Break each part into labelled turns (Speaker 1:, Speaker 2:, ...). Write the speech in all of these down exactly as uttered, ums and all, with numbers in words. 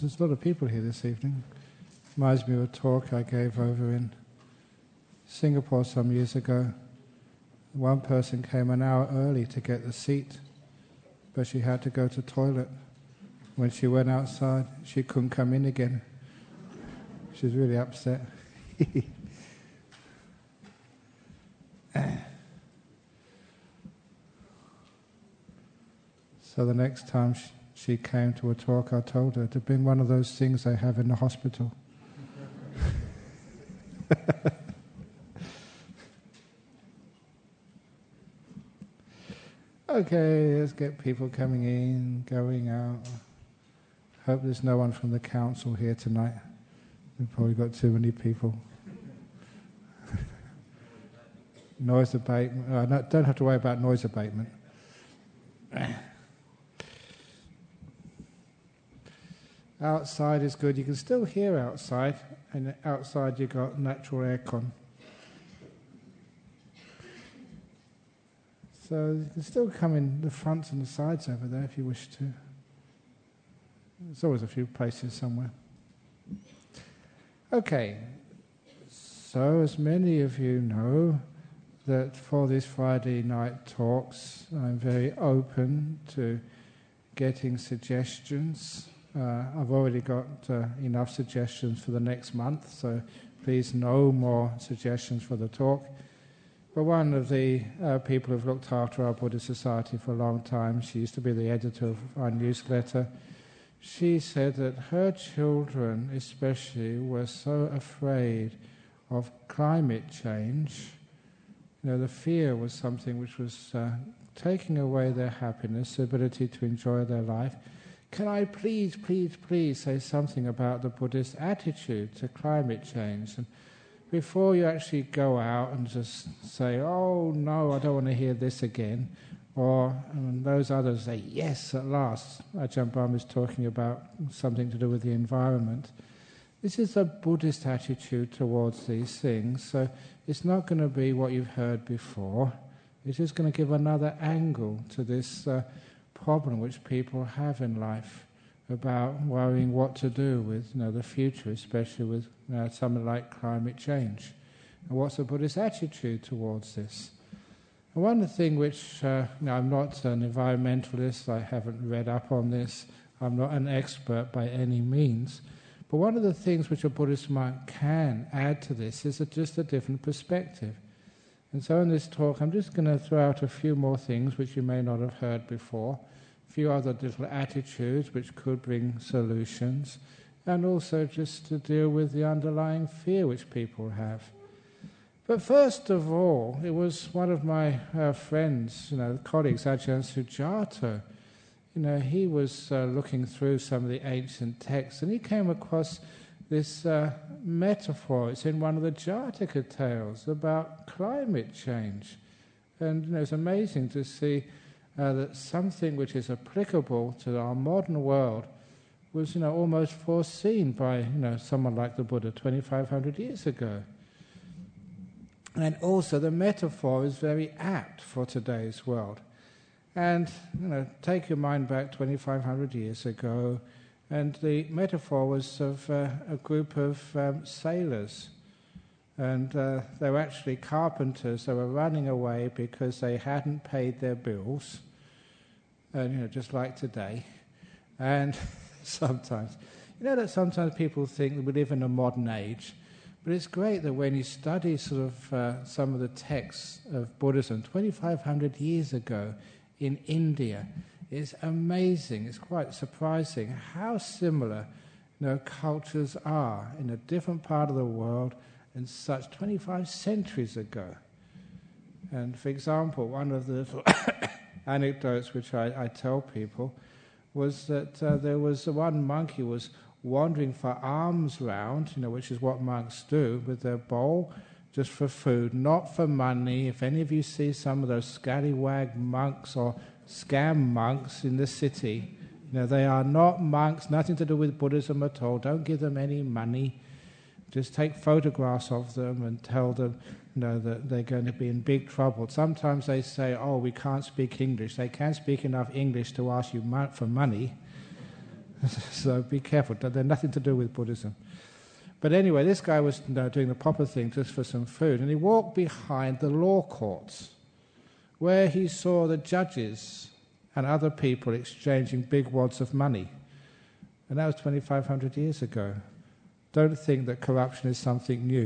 Speaker 1: there's a lot of people here this evening. Reminds me of a talk I gave over in Singapore some years ago. One person came an hour early to get the seat, but she had to go to the toilet. When she went outside, she couldn't come in again. She was really upset. So the next time she, she came to a talk, I told her to bring one of those things they have in the hospital. Okay, let's get people coming in, going out. Hope there's no one from the council here tonight. We've probably got too many people. Noise abatement. Uh, no, don't have to worry about noise abatement. Outside is good. You can still hear outside, and outside you've got natural aircon. So you can still come in the fronts and the sides over there if you wish to. There's always a few places somewhere. Okay, so as many of you know, that for these Friday night talks, I'm very open to getting suggestions. Uh, I've already got uh, enough suggestions for the next month, so please no more suggestions for the talk. But one of the uh, people who've looked after our Buddhist Society for a long time, she used to be the editor of our newsletter, she said that her children especially were so afraid of climate change. You know, the fear was something which was uh, taking away their happiness, the ability to enjoy their life. Can I please, please, please say something about the Buddhist attitude to climate change? And before you actually go out and just say, oh no, I don't want to hear this again, or and those others say, yes, at last, Ajahn Brahm is talking about something to do with the environment. This is a Buddhist attitude towards these things, so it's not going to be what you've heard before. It's just going to give another angle to this uh, problem which people have in life about worrying what to do with you know, the future, especially with uh, something like climate change. And what's the Buddhist attitude towards this? And one thing which, uh, you know, I'm not an environmentalist, I haven't read up on this, I'm not an expert by any means, but one of the things which a Buddhist monk can add to this is a, just a different perspective. And so in this talk I'm just going to throw out a few more things which you may not have heard before, a few other little attitudes which could bring solutions, and also just to deal with the underlying fear which people have. But first of all, it was one of my uh, friends, you know, colleagues, Ajahn Sujato. You know, he was uh, looking through some of the ancient texts, and he came across this uh, metaphor. It's in one of the Jataka tales about climate change. And, you know, it's amazing to see uh, that something which is applicable to our modern world was, you know, almost foreseen by, you know, someone like the Buddha twenty-five hundred years ago. And also the metaphor is very apt for today's world. And, you know, take your mind back twenty-five hundred years ago, and the metaphor was of uh, a group of um, sailors. And uh, they were actually carpenters. They were running away because they hadn't paid their bills, and, you know, just like today. And sometimes, you know that sometimes people think that we live in a modern age, but it's great that when you study sort of uh, some of the texts of Buddhism twenty-five hundred years ago in India, it's amazing, it's quite surprising how similar, you know, cultures are in a different part of the world and such twenty-five centuries ago. And for example, one of the little anecdotes which I, I tell people was that uh, there was one monk who was wandering for alms round, you know, which is what monks do, with their bowl, just for food, not for money. If any of you see some of those scallywag monks or scam monks in the city, you know, they are not monks, nothing to do with Buddhism at all. Don't give them any money. Just take photographs of them and tell them, you know, that they're going to be in big trouble. Sometimes they say, oh, we can't speak English. They can't speak enough English to ask you for money. So be careful. They're nothing to do with Buddhism. But anyway, this guy was you know, doing the proper thing just for some food, and he walked behind the law courts, where he saw the judges and other people exchanging big wads of money. And that was twenty-five hundred years ago. Don't think that corruption is something new.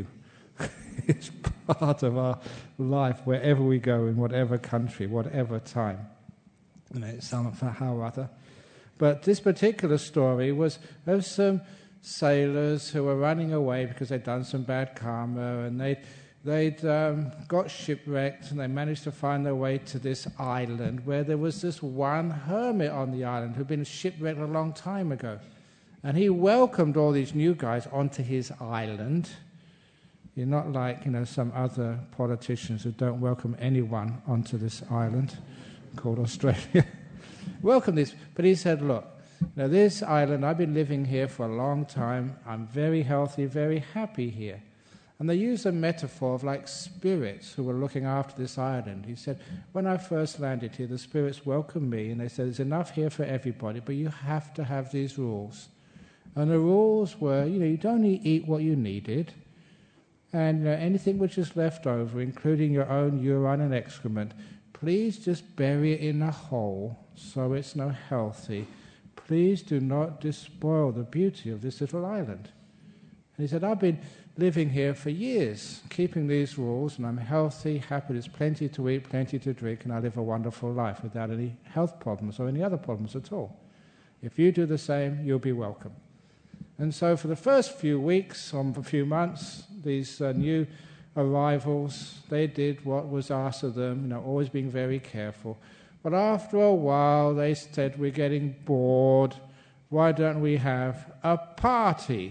Speaker 1: It's part of our life wherever we go, in whatever country, whatever time. You know, somehow or other. But this particular story was of some sailors who were running away because they'd done some bad karma, and they'd, they'd um, got shipwrecked, and they managed to find their way to this island where there was this one hermit on the island who'd been shipwrecked a long time ago. And he welcomed all these new guys onto his island. You're not like, you know, some other politicians who don't welcome anyone onto this island called Australia. Welcome this. But he said, look, now this island, I've been living here for a long time. I'm very healthy, very happy here. And they use a metaphor of like spirits who were looking after this island. He said, when I first landed here, the spirits welcomed me, and they said, there's enough here for everybody, but you have to have these rules. And the rules were, you know, you'd only eat what you needed, and uh, anything which is left over, including your own urine and excrement, please just bury it in a hole so it's not healthy. Please do not despoil the beauty of this little island. And he said, I've been living here for years, keeping these rules, and I'm healthy, happy, there's plenty to eat, plenty to drink, and I live a wonderful life without any health problems or any other problems at all. If you do the same, you'll be welcome. And so for the first few weeks, or a few months, these uh, new arrivals, they did what was asked of them, you know, always being very careful. But after a while, they said, we're getting bored. Why don't we have a party?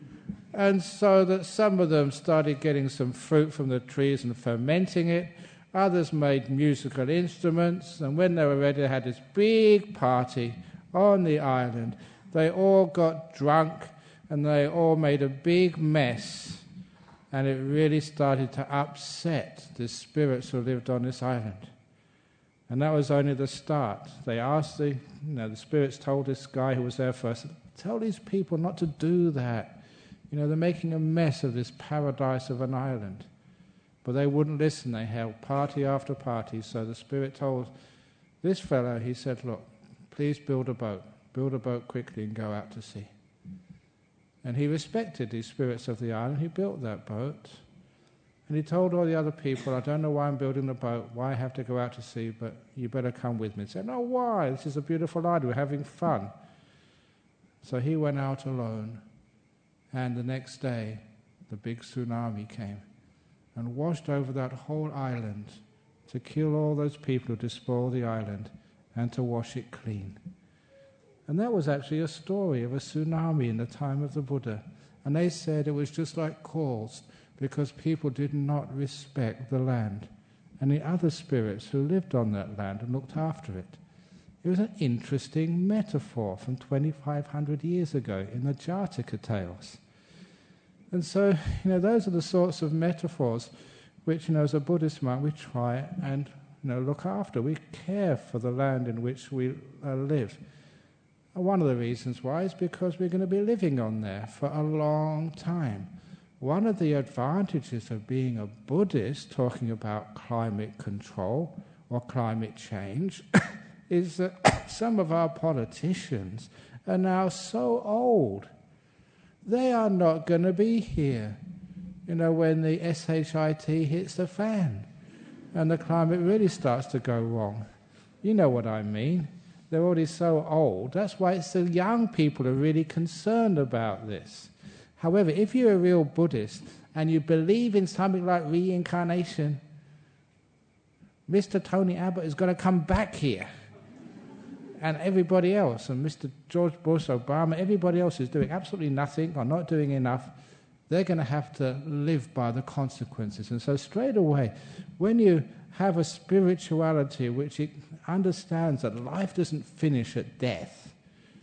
Speaker 1: And so that some of them started getting some fruit from the trees and fermenting it. Others made musical instruments. And when they were ready, they had this big party on the island. They all got drunk, and they all made a big mess, and it really started to upset the spirits who lived on this island. And that was only the start. They asked the, you know, the spirits told this guy who was there first, tell these people not to do that. You know, they're making a mess of this paradise of an island. But they wouldn't listen. They held party after party. So the spirit told this fellow, he said, look, please build a boat. Build a boat quickly and go out to sea. And he respected these spirits of the island. He built that boat. And he told all the other people, I don't know why I'm building the boat, why I have to go out to sea, but you better come with me. He said, no, why? This is a beautiful island. We're having fun. So he went out alone. And the next day, the big tsunami came and washed over that whole island to kill all those people who despoiled the island and to wash it clean. And that was actually a story of a tsunami in the time of the Buddha. And they said it was just like caused because people did not respect the land and the other spirits who lived on that land and looked after it. It was an interesting metaphor from twenty-five hundred years ago in the Jataka tales. And so, you know, those are the sorts of metaphors which, you know, as a Buddhist monk, we try and, you know, look after. We care for the land in which we uh, live. And one of the reasons why is because we're going to be living on there for a long time. One of the advantages of being a Buddhist, talking about climate control or climate change, is that some of our politicians are now so old. They are not going to be here, you know, when the S H I T hits the fan and the climate really starts to go wrong. You know what I mean. They're already so old. That's why it's the young people who are really concerned about this. However, if you're a real Buddhist and you believe in something like reincarnation, Mister Tony Abbott is going to come back here. And everybody else, and Mister George Bush, Obama, everybody else is doing absolutely nothing or not doing enough. They're going to have to live by the consequences. And so straight away, when you have a spirituality which it understands that life doesn't finish at death,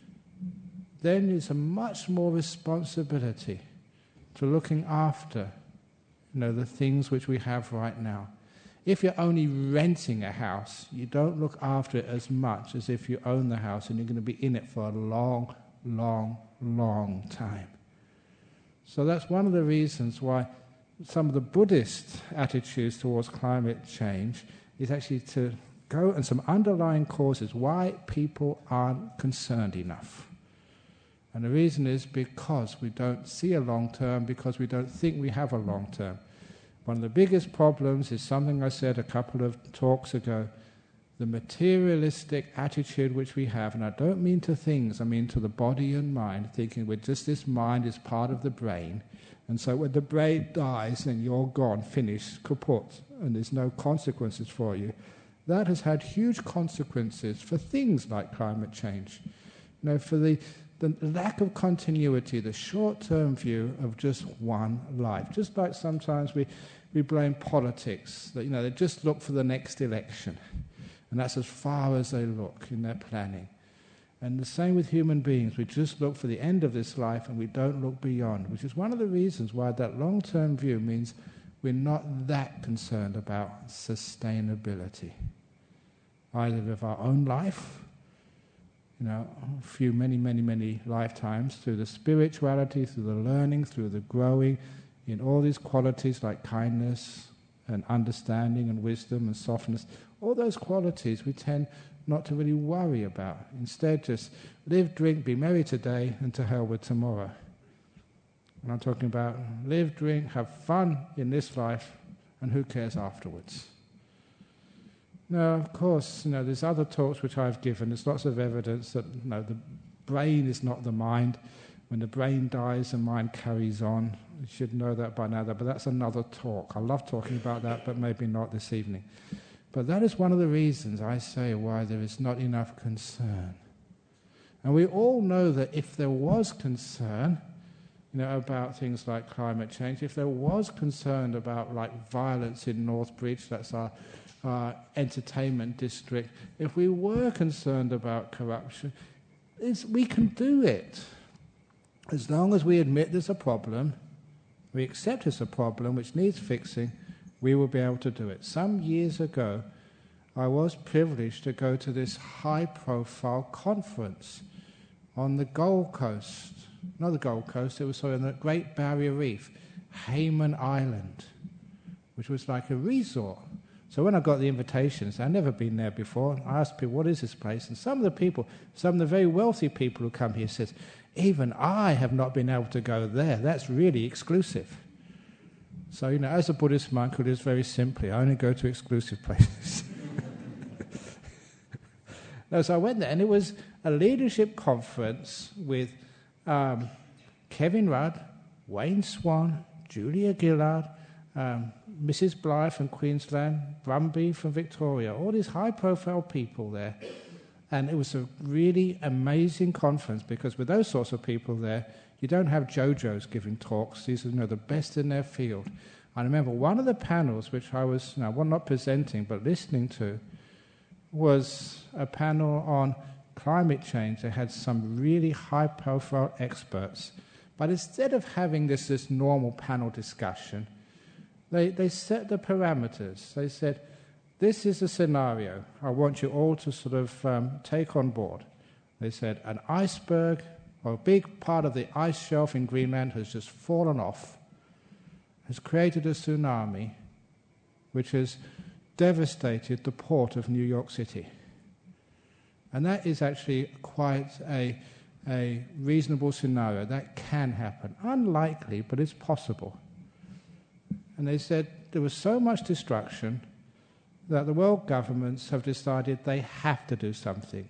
Speaker 1: then there's a much more responsibility to looking after, you know, the things which we have right now. If you're only renting a house, you don't look after it as much as if you own the house and you're going to be in it for a long, long, long time. So that's one of the reasons why some of the Buddhist attitudes towards climate change is actually to go and some underlying causes why people aren't concerned enough. And the reason is because we don't see a long term, because we don't think we have a long term. One of the biggest problems is something I said a couple of talks ago, the materialistic attitude which we have, and I don't mean to things, I mean to the body and mind, thinking we're just this mind is part of the brain, and so when the brain dies, then you're gone, finished, kaput, and there's no consequences for you. That has had huge consequences for things like climate change. You know, for the, the lack of continuity, the short-term view of just one life. Just like sometimes we, we blame politics, that you know they just look for the next election. And that's as far as they look in their planning. And the same with human beings. We just look for the end of this life and we don't look beyond, which is one of the reasons why that long-term view means we're not that concerned about sustainability, either of our own life, you know, a few, many, many, many lifetimes, through the spirituality, through the learning, through the growing, in all these qualities like kindness and understanding and wisdom and softness. All those qualities we tend not to really worry about. Instead, just live, drink, be merry today, and to hell with tomorrow. And I'm talking about live, drink, have fun in this life, and who cares afterwards? Now, of course, you know, there's other talks which I've given. There's lots of evidence that you know, the brain is not the mind. When the brain dies, the mind carries on. You should know that by now, but that's another talk. I love talking about that, but maybe not this evening. But that is one of the reasons I say why there is not enough concern. And we all know that if there was concern, you know, about things like climate change, if there was concern about like violence in Northbridge, that's our, our entertainment district, if we were concerned about corruption, it's, we can do it. As long as we admit there's a problem, we accept it's a problem which needs fixing, we will be able to do it. Some years ago, I was privileged to go to this high-profile conference on the Gold Coast. Not the Gold Coast, it was sorry, on the Great Barrier Reef, Hayman Island, which was like a resort. So when I got the invitations, I'd never been there before, I asked people, what is this place? And some of the people, some of the very wealthy people who come here says, even I have not been able to go there. That's really exclusive. So, you know, as a Buddhist monk who lives very simply, I only go to exclusive places. No, so I went there, and it was a leadership conference with um, Kevin Rudd, Wayne Swan, Julia Gillard, um, Missus Blythe from Queensland, Brumby from Victoria, all these high-profile people there. And it was a really amazing conference because with those sorts of people there, you don't have JoJo's giving talks. These are you know, the best in their field. I remember one of the panels, which I was, you know, well, not presenting, but listening to, was a panel on climate change. They had some really high-profile experts. But instead of having this, this normal panel discussion, they, they set the parameters. They said, this is a scenario I want you all to sort of um, take on board. They said, an iceberg, or a big part of the ice shelf in Greenland has just fallen off, has created a tsunami which has devastated the port of New York City. And that is actually quite a, a reasonable scenario. That can happen. Unlikely, but it's possible. And they said there was so much destruction that the world governments have decided they have to do something.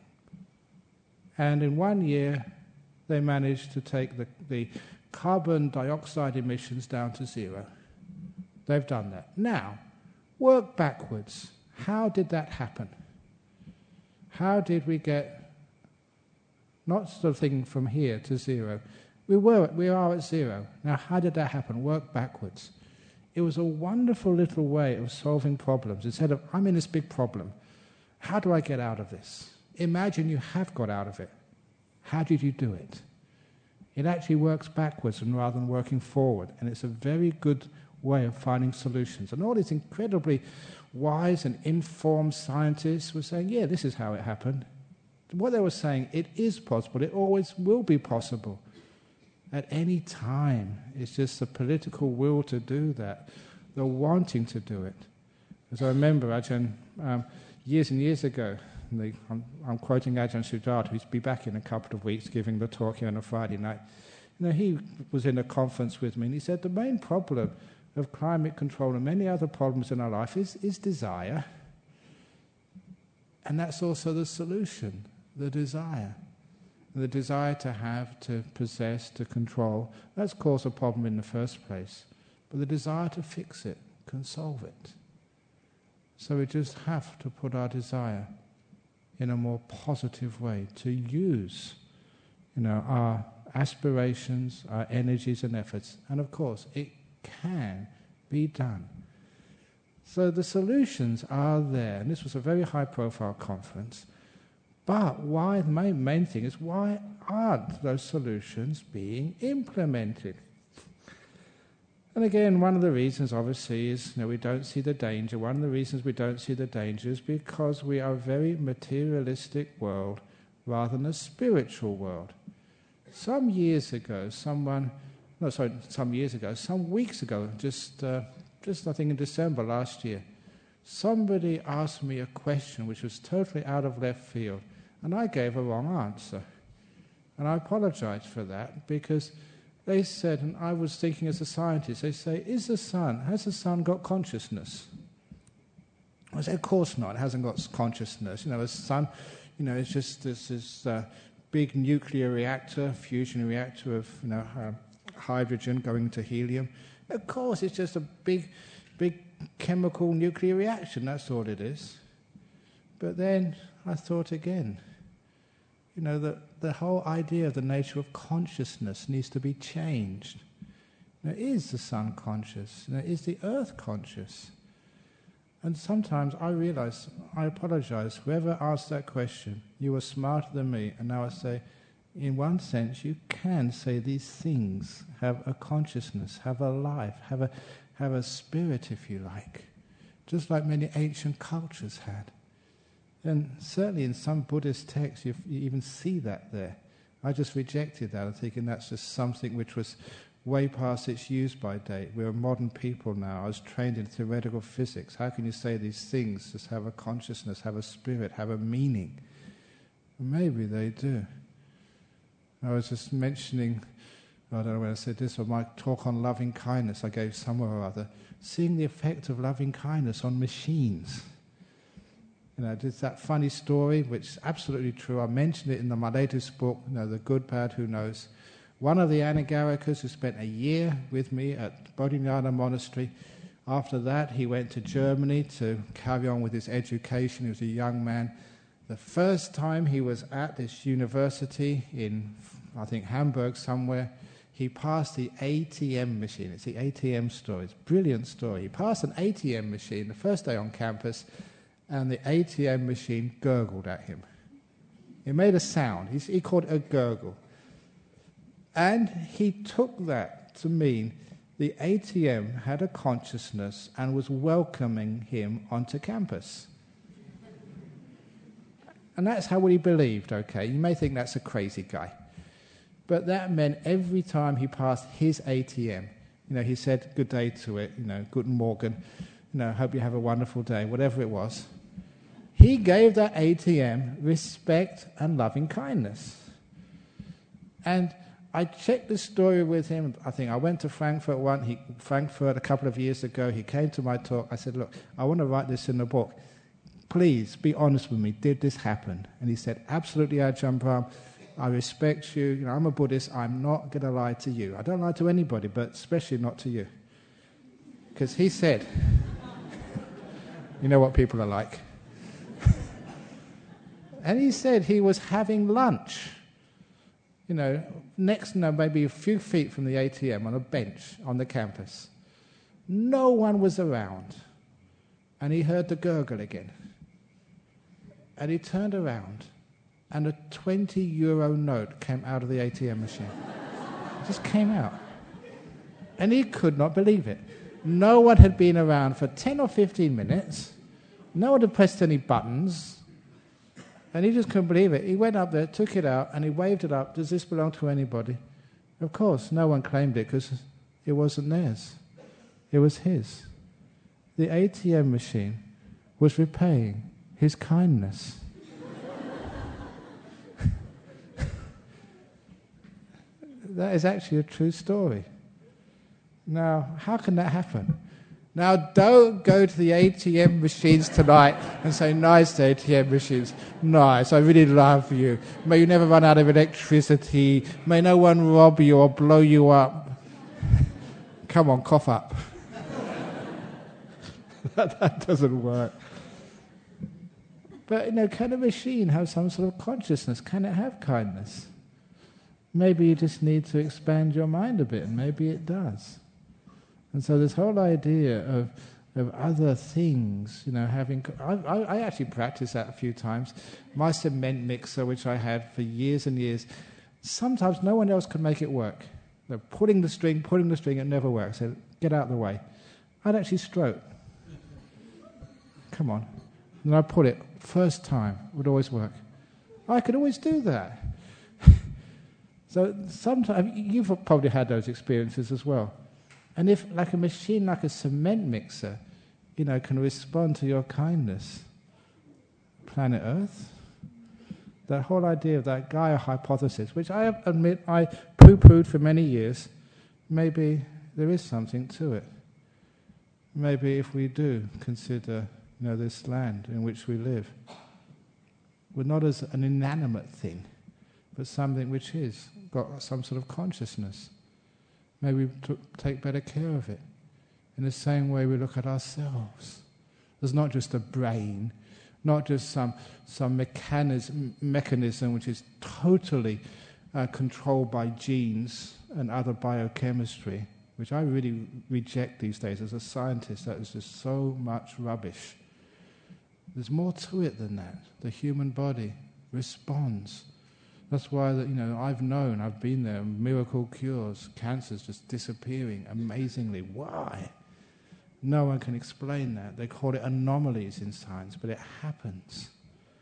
Speaker 1: And in one year, they managed to take the, the carbon dioxide emissions down to zero. They've done that. Now, work backwards. How did that happen? How did we get not something from here to zero? We were, we are at zero. Now, how did that happen? Work backwards. It was a wonderful little way of solving problems. Instead of, I'm in this big problem. How do I get out of this? Imagine you have got out of it. How did you do it? It actually works backwards and rather than working forward. And it's a very good way of finding solutions. And all these incredibly wise and informed scientists were saying, yeah, this is how it happened. What they were saying, it is possible, it always will be possible. At any time. It's just the political will to do that, the wanting to do it. As I remember, Ajahn, um, years and years ago, the, I'm, I'm quoting Ajahn Sujato, who's be back in a couple of weeks giving the talk here on a Friday night. You know, he was in a conference with me and he said the main problem of climate control and many other problems in our life is, is desire. And that's also the solution, the desire. The desire to have, to possess, to control, that's caused a problem in the first place. But the desire to fix it can solve it. So we just have to put our desire in a more positive way, to use, you know, our aspirations, our energies and efforts. And of course, it can be done. So the solutions are there. And this was a very high-profile conference. But why, the main, main thing is, why aren't those solutions being implemented? And again, one of the reasons, obviously, is you know, we don't see the danger. One of the reasons we don't see the danger is because we are a very materialistic world rather than a spiritual world. Some years ago, someone, no, sorry, some years ago, some weeks ago, just, uh, just I think in December last year, somebody asked me a question which was totally out of left field. And I gave a wrong answer. And I apologize for that because they said, and I was thinking as a scientist, they say, is the sun, has the sun got consciousness? I said, of course not, it hasn't got consciousness. You know, the sun, you know, it's just this, this uh, big nuclear reactor, fusion reactor of, you know, uh, hydrogen going to helium. Of course, it's just a big, big chemical nuclear reaction, that's all it is. But then I thought again, you know, the, the whole idea of the nature of consciousness needs to be changed. You know, is the sun conscious? You know, is the earth conscious? And sometimes I realize, I apologize, whoever asked that question, you were smarter than me, and now I say, in one sense, you can say these things have a consciousness, have a life, have a, have a spirit, if you like, just like many ancient cultures had. And certainly in some Buddhist texts you even see that there. I just rejected that. I'm thinking that's just something which was way past its use-by date. We're modern people now. I was trained in theoretical physics. How can you say these things just have a consciousness, have a spirit, have a meaning? Maybe they do. I was just mentioning, I don't know when I said this, or my talk on loving kindness I gave somewhere or other, seeing the effect of loving kindness on machines. You know, there's that funny story, which is absolutely true. I mentioned it in the, my latest book, you know, The Good, Bad, Who Knows. One of the Anagarikas who spent a year with me at Bodhinyana Monastery, after that he went to Germany to carry on with his education. He was a young man. The first time he was at this university in, I think, Hamburg somewhere, he passed the A T M machine. It's the A T M story. It's a brilliant story. He passed an A T M machine the first day on campus, and the A T M machine gurgled at him. It made a sound. He, he called it a gurgle. And he took that to mean the A T M had a consciousness and was welcoming him onto campus. And that's how he believed, okay? You may think that's a crazy guy. But that meant every time he passed his A T M, you know, he said good day to it, you know, guten Morgen, you know, hope you have a wonderful day, whatever it was. He gave that A T M respect and loving kindness. And I checked the story with him. I think I went to Frankfurt one, he, Frankfurt a couple of years ago. He came to my talk. I said, look, I want to write this in the book. Please be honest with me. Did this happen? And he said, absolutely, Ajahn Brahm. I respect you. You know, I'm a Buddhist. I'm not going to lie to you. I don't lie to anybody, but especially not to you. Because he said, you know what people are like. And he said he was having lunch, you know, next, no, maybe a few feet from the A T M on a bench on the campus. No one was around. And he heard the gurgle again. And he turned around, and a twenty euro note came out of the A T M machine. It just came out. And he could not believe it. No one had been around for ten or fifteen minutes. No one had pressed any buttons. And he just couldn't believe it. He went up there, took it out, and he waved it up. Does this belong to anybody? Of course, no one claimed it because it wasn't theirs. It was his. The A T M machine was repaying his kindness. That is actually a true story. Now, how can that happen? Now, don't go to the A T M machines tonight and say, nice A T M machines, nice, I really love you. May you never run out of electricity. May no one rob you or blow you up. Come on, cough up. that, that doesn't work. But, you know, can a machine have some sort of consciousness? Can it have kindness? Maybe you just need to expand your mind a bit, and maybe it does. And so this whole idea of of other things, you know, having... I, I, I actually practiced that a few times. My cement mixer, which I had for years and years, sometimes no one else could make it work. They're pulling the string, pulling the string, it never works. So get out of the way. I'd actually stroke. Come on. And I pull it, first time, it would always work. I could always do that. So sometimes, you've probably had those experiences as well. And if, like a machine, like a cement mixer, you know, can respond to your kindness, planet Earth, that whole idea of that Gaia hypothesis, which I admit I poo-pooed for many years, maybe there is something to it. Maybe if we do consider, you know, this land in which we live, we're not as an inanimate thing, but something which is got some sort of consciousness. Maybe we t- take better care of it. In the same way we look at ourselves. There's not just a brain, not just some some mechanism, mechanism which is totally uh, controlled by genes and other biochemistry, which I really reject these days as a scientist. That is just so much rubbish. There's more to it than that. The human body responds. That's why, that, you know, I've known, I've been there, miracle cures, cancer's just disappearing amazingly. Why? No one can explain that. They call it anomalies in science, but it happens.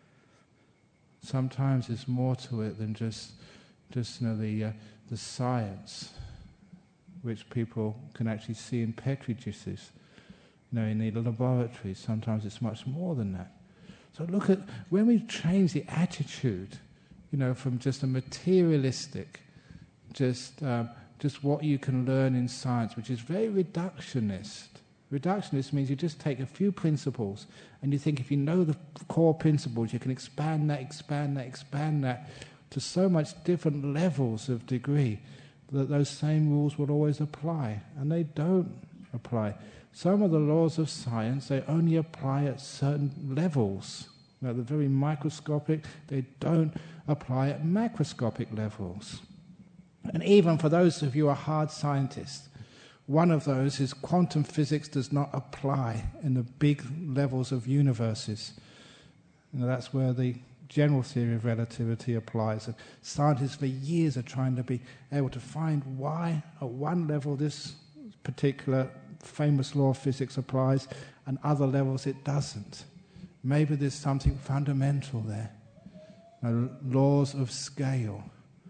Speaker 1: Sometimes there's more to it than just, just you know, the uh, the science, which people can actually see in petri dishes, you know, in the laboratories. Sometimes it's much more than that. So look at when we change the attitude, you know, from just a materialistic, just um, just what you can learn in science, which is very reductionist. Reductionist means you just take a few principles and you think if you know the core principles, you can expand that, expand that, expand that to so much different levels of degree that those same rules will always apply. And they don't apply. Some of the laws of science, they only apply at certain levels. You know, they're very microscopic. They don't apply at macroscopic levels. And even for those of you who are hard scientists, one of those is quantum physics does not apply in the big levels of universes. You know, that's where the general theory of relativity applies. And scientists for years are trying to be able to find why at one level this particular famous law of physics applies and other levels it doesn't. Maybe there's something fundamental there. You know, laws of scale.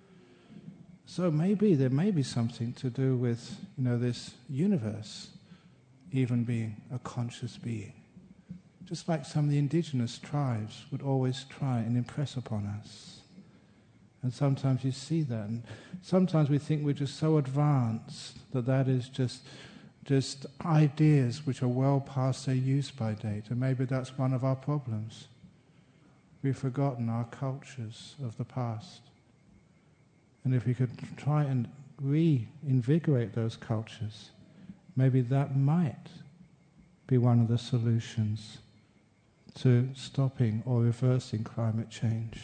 Speaker 1: So maybe there may be something to do with, you know, this universe even being a conscious being. Just like some of the indigenous tribes would always try and impress upon us. And sometimes you see that. And sometimes we think we're just so advanced that that is just, just ideas which are well past their use-by date. And maybe that's one of our problems. We've forgotten our cultures of the past. And if we could try and reinvigorate those cultures, maybe that might be one of the solutions to stopping or reversing climate change.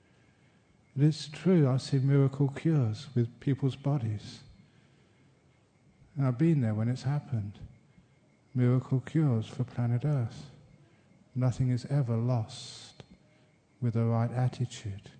Speaker 1: It is true, I've seen miracle cures with people's bodies. And I've been there when it's happened. Miracle cures for planet Earth. Nothing is ever lost with the right attitude.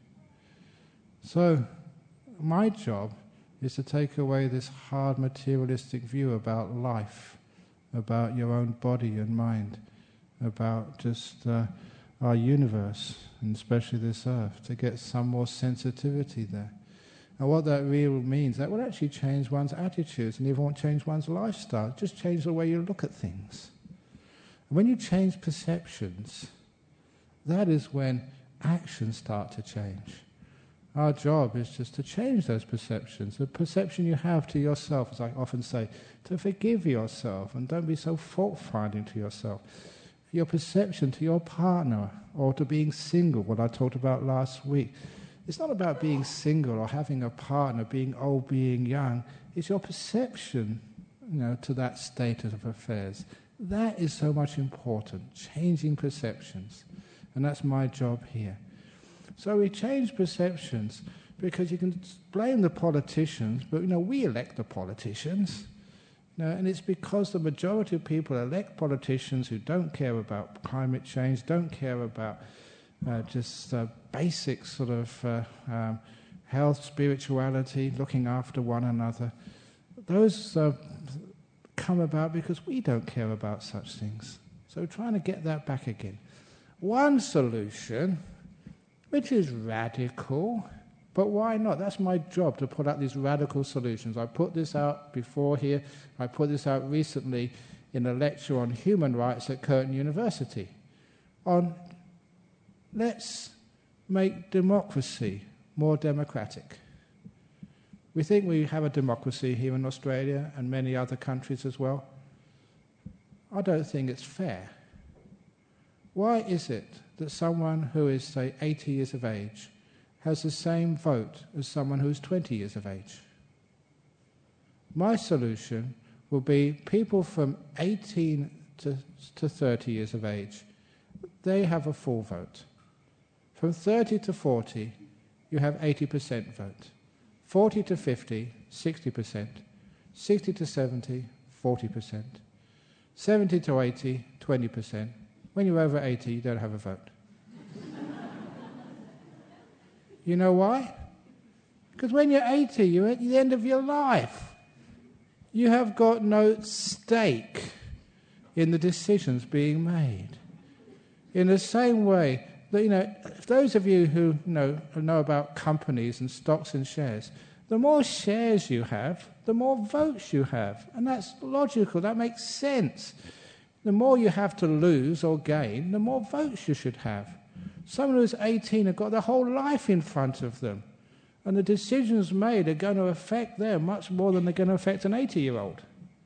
Speaker 1: So, my job is to take away this hard materialistic view about life, about your own body and mind, about just uh, our universe, and especially this earth, to get some more sensitivity there. And what that really means, that will actually change one's attitudes and even won't change one's lifestyle. Just change the way you look at things. And when you change perceptions, that is when actions start to change. Our job is just to change those perceptions. The perception you have to yourself, as I often say, to forgive yourself and don't be so fault-finding to yourself. Your perception to your partner or to being single, what I talked about last week. It's not about being single or having a partner, being old, being young. It's your perception, you know, to that status of affairs. That is so much important, changing perceptions. And that's my job here. So we change perceptions because you can blame the politicians, but you know, we elect the politicians. You know, and it's because the majority of people elect politicians who don't care about climate change, don't care about uh, just uh, basic sort of uh, um, health, spirituality, looking after one another. Those uh, come about because we don't care about such things. So we're trying to get that back again. One solution, which is radical, but why not? That's my job, to put out these radical solutions. I put this out before here. I put this out recently in a lecture on human rights at Curtin University. On let's make democracy more democratic. We think we have a democracy here in Australia and many other countries as well. I don't think it's fair. Why is it that someone who is, say, eighty years of age has the same vote as someone who's twenty years of age? My solution will be people from eighteen to, to thirty years of age, they have a full vote. From thirty to forty, you have eighty percent vote. forty to fifty, sixty percent. sixty to seventy, forty percent. seventy to eighty, twenty percent. When you're over eighty, you don't have a vote. You know why? Because when you're eighty, you're at the end of your life. You have got no stake in the decisions being made. In the same way that, you know, those of you who know, know about companies and stocks and shares, the more shares you have, the more votes you have. And that's logical, that makes sense. The more you have to lose or gain, the more votes you should have. Someone who's eighteen have got their whole life in front of them. And the decisions made are going to affect them much more than they're going to affect an eighty-year-old.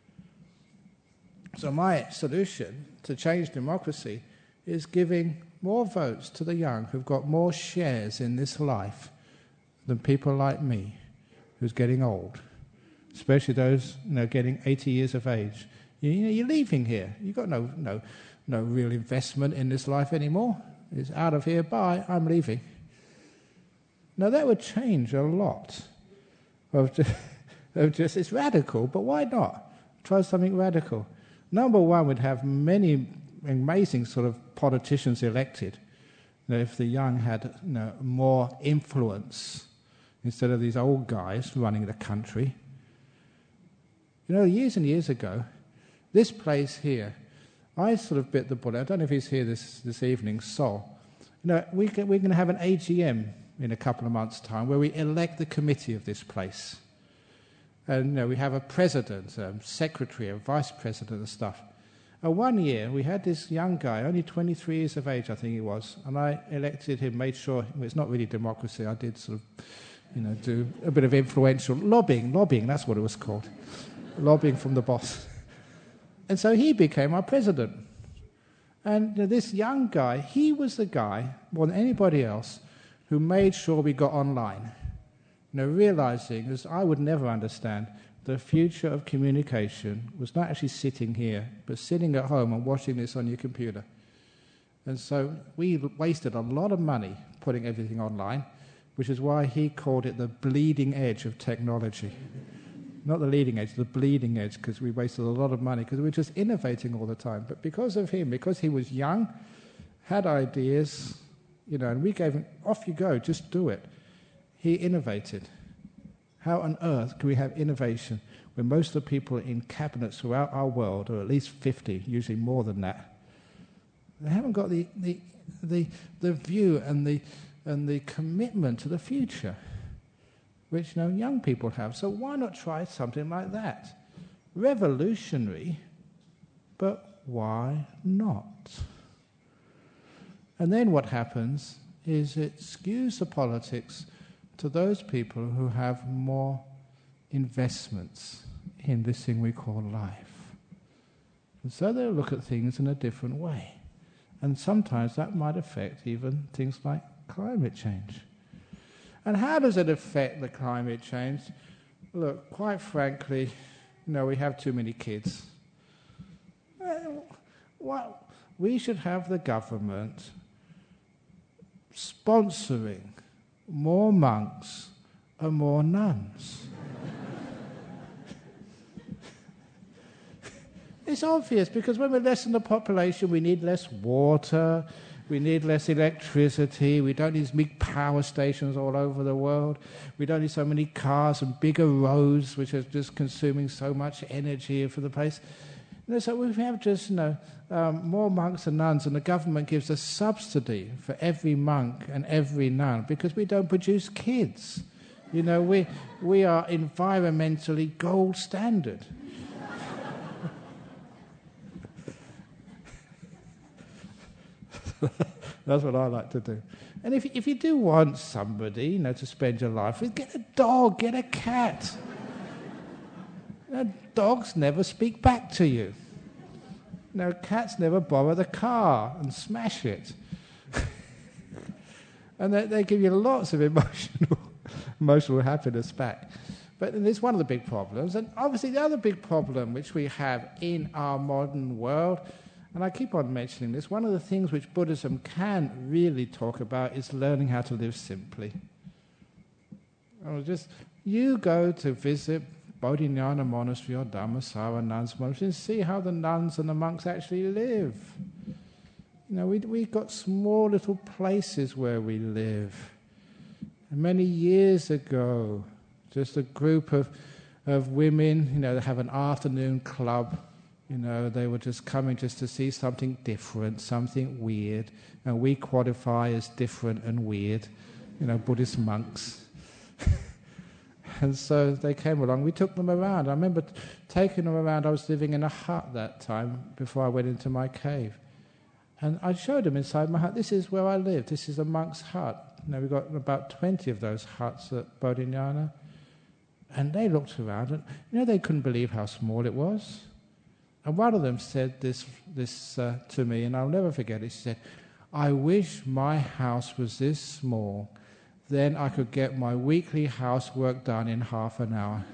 Speaker 1: So my solution to change democracy is giving more votes to the young who've got more shares in this life than people like me, who's getting old, especially those, you know, getting eighty years of age. You, you know, you're leaving here. You've got no, no, no real investment in this life anymore. It's out of here. Bye. I'm leaving. Now that would change a lot. Of just, of just it's radical, but why not? Try something radical. Number one, we'd have many amazing sort of politicians elected. You know, if the young had, you know, more influence instead of these old guys running the country. You know, years and years ago, this place here, I sort of bit the bullet. I don't know if he's here this, this evening, Sol. You know, we can, we're going to have an A G M in a couple of months' time where we elect the committee of this place. And, you know, we have a president, a secretary, a vice president and stuff. And one year, we had this young guy, only twenty-three years of age, I think he was, and I elected him, made sure, well, it's not really democracy, I did sort of, you know, do a bit of influential lobbying, lobbying, that's what it was called, lobbying from the boss. And so he became our president. And, you know, this young guy, he was the guy, more than anybody else, who made sure we got online. You know, realizing, as I would never understand, the future of communication was not actually sitting here, but sitting at home and watching this on your computer. And so we wasted a lot of money putting everything online, which is why he called it the bleeding edge of technology. Not the leading edge, the bleeding edge, because we wasted a lot of money, because we were just innovating all the time. But because of him, because he was young, had ideas, you know, and we gave him, off you go, just do it. He innovated. How on earth can we have innovation when most of the people in cabinets throughout our world are at least fifty, usually more than that? They haven't got the the the, the view and the and the commitment to the future, which you know, young people have. So why not try something like that? Revolutionary, but why not? And then what happens is it skews the politics to those people who have more investments in this thing we call life. And so they'll look at things in a different way. And sometimes that might affect even things like climate change. And how does it affect the climate change? Look, quite frankly, you know, we have too many kids. Well, we should have the government sponsoring more monks and more nuns. It's obvious, because when we lessen the population, we need less water, we need less electricity, we don't need these big power stations all over the world, we don't need so many cars and bigger roads which are just consuming so much energy for the place. You know, so we have just, you know, um, more monks and nuns, and the government gives a subsidy for every monk and every nun because we don't produce kids. You know, we we are environmentally gold standard. That's what I like to do. And if if you do want somebody, you know, to spend your life with, get a dog, get a cat. You know, dogs never speak back to you. You know, cats never borrow the car and smash it. And they, they give you lots of emotional emotional happiness back. But it's one of the big problems. And obviously the other big problem which we have in our modern world, and I keep on mentioning this, one of the things which Buddhism can really talk about is learning how to live simply. Or just, you go to visit Bodhinyana Monastery or Dhammasara Nuns Monastery and see how the nuns and the monks actually live. You know, we, we've got small little places where we live. And many years ago, just a group of, of women, you know, they have an afternoon club. You know, they were just coming just to see something different, something weird. And we qualify as different and weird, you know, Buddhist monks. And so they came along. We took them around. I remember t- taking them around. I was living in a hut that time before I went into my cave. And I showed them inside my hut, this is where I live. This is a monk's hut. You know, we've got about twenty of those huts at Bodhinyana. And they looked around and, you know, they couldn't believe how small it was. And one of them said this this uh, to me, and I'll never forget it. She said, I wish my house was this small, then I could get my weekly housework done in half an hour.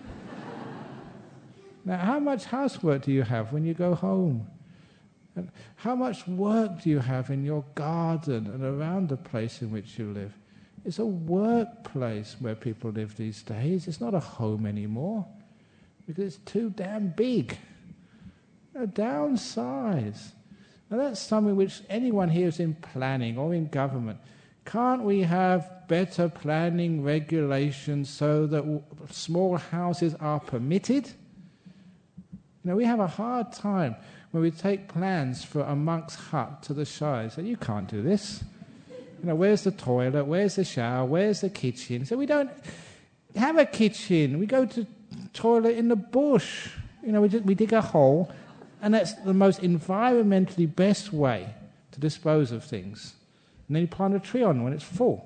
Speaker 1: Now, how much housework do you have when you go home? And how much work do you have in your garden and around the place in which you live? It's a workplace where people live these days. It's not a home anymore because it's too damn big. You know, downsize. Now that's something which anyone here is in planning or in government. Can't we have better planning regulations so that w- small houses are permitted? You know, we have a hard time when we take plans for a monk's hut to the shire. So you can't do this. You know, where's the toilet? Where's the shower? Where's the kitchen? So we don't have a kitchen. We go to toilet in the bush. You know, we just, we dig a hole, and that's the most environmentally best way to dispose of things. And then you plant a tree on when it's full.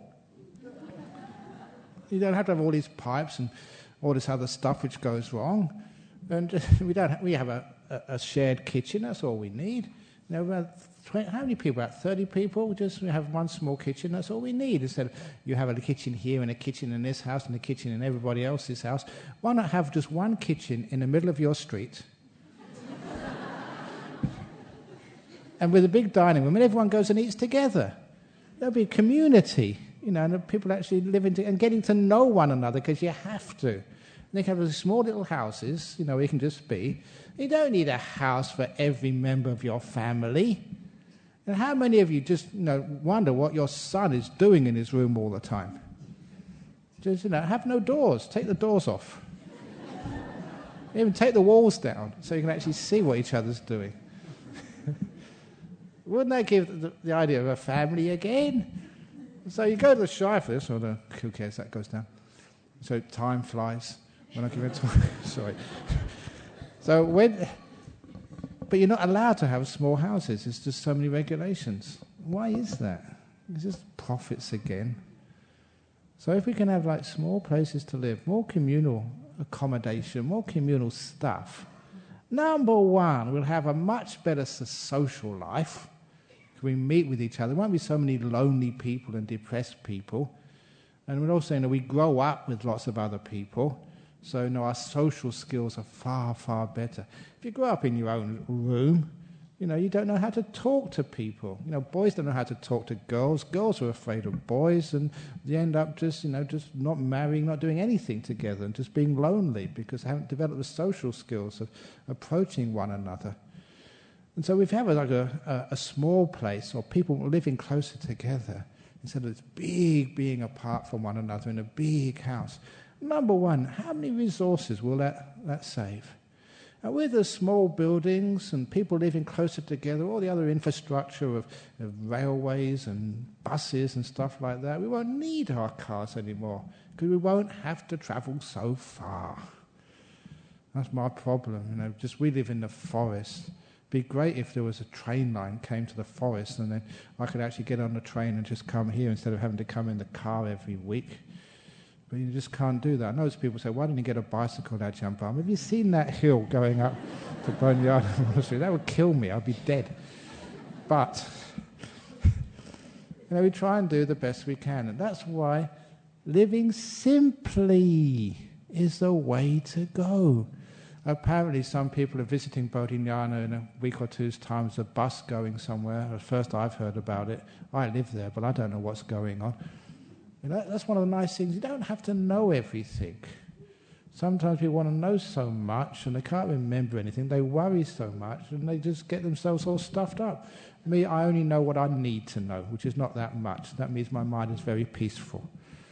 Speaker 1: You don't have to have all these pipes and all this other stuff which goes wrong. And we don't. Have, we have a, a, a shared kitchen. That's all we need. You know, about twenty, how many people? About thirty people. Just we have one small kitchen. That's all we need. Instead of you have a kitchen here and a kitchen in this house and a kitchen in everybody else's house. Why not have just one kitchen in the middle of your street? And with a big dining room, and everyone goes and eats together. There'll be a community, you know, and people actually living to, and getting to know one another because you have to. And they can have small little houses, you know, where you can just be. You don't need a house for every member of your family. And how many of you just, you know, wonder what your son is doing in his room all the time? Just, you know, have no doors. Take the doors off. Even take the walls down so you can actually see what each other's doing. Wouldn't that give the, the idea of a family again? So you go to the shy for this, or the, who cares, that goes down. So time flies when I give it time. Sorry. So when, but you're not allowed to have small houses. There's just so many regulations. Why is that? It's just profits again. So if we can have like small places to live, more communal accommodation, more communal stuff, number one, we'll have a much better social life. We meet with each other. There won't be so many lonely people and depressed people. And we'll also, you know, we grow up with lots of other people. So, you know, our social skills are far, far better. If you grow up in your own room, you know, you don't know how to talk to people. You know, boys don't know how to talk to girls. Girls are afraid of boys, and they end up just, you know, just not marrying, not doing anything together, and just being lonely because they haven't developed the social skills of approaching one another. And so if you have like a, a, a small place, or people living closer together, instead of this big being apart from one another in a big house, number one, how many resources will that, that save? And with the small buildings and people living closer together, all the other infrastructure of, of railways and buses and stuff like that, we won't need our cars anymore because we won't have to travel so far. That's my problem. You know, just we live in the forest. Be great if there was a train line came to the forest, and then I could actually get on the train and just come here instead of having to come in the car every week. But you just can't do that. I know people say, why didn't you get a bicycle, that jump arm? Have you seen that hill going up to Boneyard Monastery? That would kill me. I'd be dead. But you know, we try and do the best we can, and that's why living simply is the way to go. Apparently some people are visiting Bodhinyana in a week or two's time. There's a bus going somewhere. At first I've heard about it. I live there, but I don't know what's going on. You know, that's one of the nice things. You don't have to know everything. Sometimes people want to know so much and they can't remember anything. They worry so much and they just get themselves all stuffed up. Me, I only know what I need to know, which is not that much. That means my mind is very peaceful.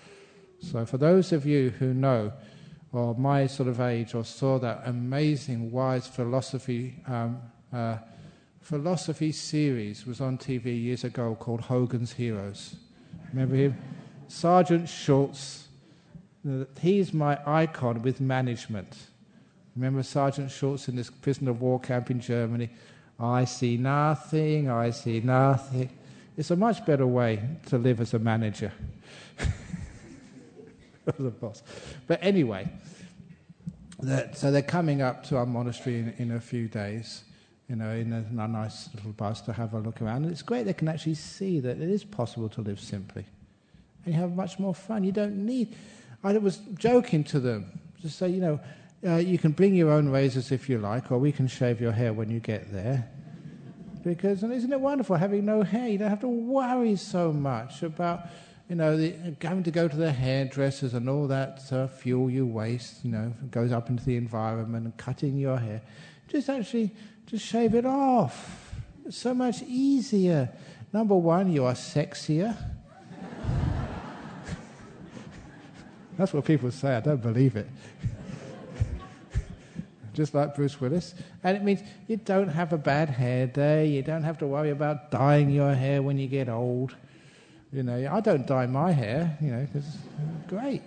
Speaker 1: So for those of you who know, or my sort of age, or saw that amazing wise philosophy um, uh, philosophy series was on T V years ago called Hogan's Heroes. Remember him? Sergeant Schultz. He's my icon with management. Remember Sergeant Schultz in this prisoner of war camp in Germany? I see nothing, I see nothing. It's a much better way to live as a manager. The boss. But anyway, that, so they're coming up to our monastery in, in a few days, you know, in a, in a nice little bus to have a look around. And it's great they can actually see that it is possible to live simply. And you have much more fun. You don't need... I was joking to them, just say, you know, uh, you can bring your own razors if you like, or we can shave your hair when you get there. Because, and isn't it wonderful having no hair? You don't have to worry so much about... You know, the, having to go to the hairdressers and all that uh, fuel you waste, you know, goes up into the environment, and cutting your hair. Just actually, just shave it off. It's so much easier. Number one, you are sexier. That's what people say. I don't believe it. Just like Bruce Willis. And it means you don't have a bad hair day. You don't have to worry about dyeing your hair when you get old. You know, I don't dye my hair, you know, because it's great.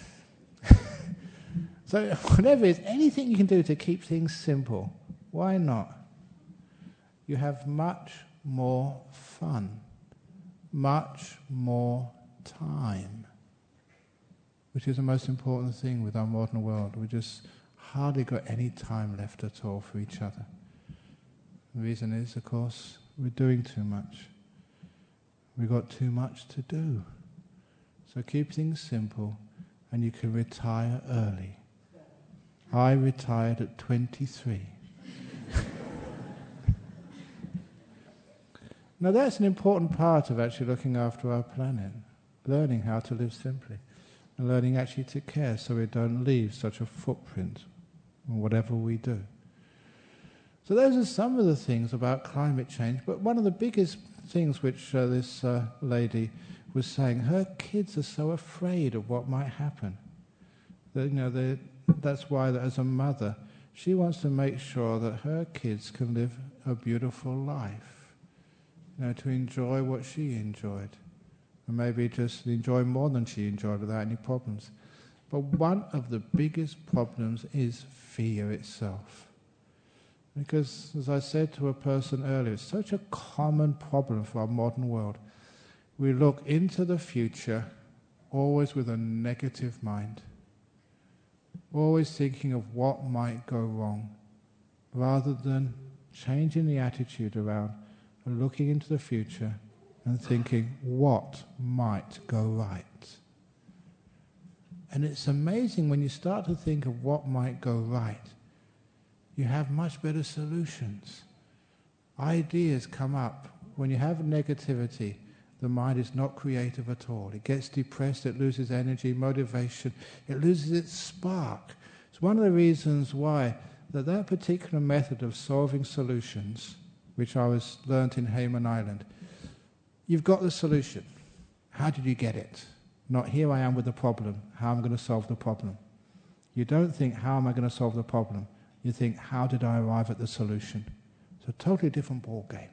Speaker 1: So whatever it is, anything you can do to keep things simple, why not? You have much more fun, much more time, which is the most important thing with our modern world. We just hardly got any time left at all for each other. The reason is, of course, we're doing too much. We've got too much to do. So keep things simple and you can retire early. I retired at twenty-three. Now that's an important part of actually looking after our planet, learning how to live simply and learning actually to care so we don't leave such a footprint on whatever we do. So those are some of the things about climate change, but one of the biggest things which uh, this uh, lady was saying, her kids are so afraid of what might happen. That, you know, that's why, that as a mother, she wants to make sure that her kids can live a beautiful life. you know, to enjoy what she enjoyed. And maybe just enjoy more than she enjoyed without any problems. But one of the biggest problems is fear itself. Because, as I said to a person earlier, it's such a common problem for our modern world. We look into the future always with a negative mind, always thinking of what might go wrong, rather than changing the attitude around and looking into the future and thinking what might go right. And it's amazing when you start to think of what might go right, you have much better solutions. Ideas come up. When you have negativity, the mind is not creative at all. It gets depressed, it loses energy, motivation, it loses its spark. It's one of the reasons why that, that particular method of solving solutions, which I was learnt in Hayman Island, you've got the solution. How did you get it? Not here I am with the problem, how am I going to solve the problem? You don't think, how am I going to solve the problem? You think, how did I arrive at the solution? It's a totally different ball game.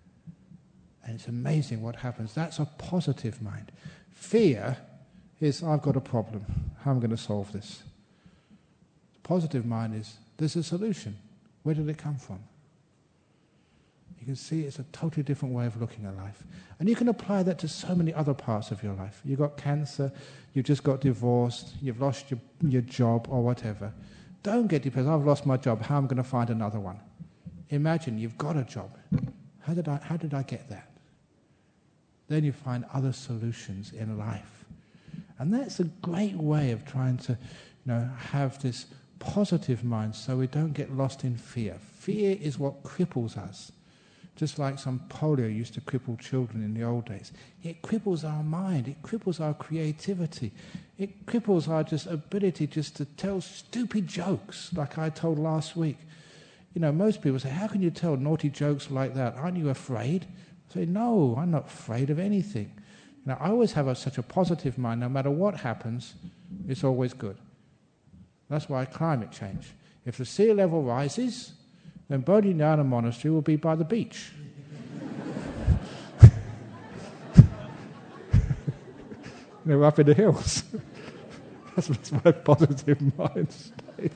Speaker 1: And it's amazing what happens. That's a positive mind. Fear is, I've got a problem. How am I going to solve this? The positive mind is, there's a solution. Where did it come from? You can see it's a totally different way of looking at life. And you can apply that to so many other parts of your life. You've got cancer, you've just got divorced, you've lost your, your job or whatever. Don't get depressed. I've lost my job. How am I going to find another one? Imagine you've got a job. How did I, how did I get that? Then you find other solutions in life. And that's a great way of trying to, you know, have this positive mind so we don't get lost in fear. Fear is what cripples us. Just like some polio used to cripple children in the old days. It cripples our mind, it cripples our creativity, it cripples our just ability just to tell stupid jokes, like I told last week. You know, most people say, how can you tell naughty jokes like that? Aren't you afraid? I say, no, I'm not afraid of anything. You know, I always have a, such a positive mind, no matter what happens, it's always good. That's why climate change. If the sea level rises, then Bodhinyana Monastery will be by the beach. They're up in the hills. that's, that's my positive mind state.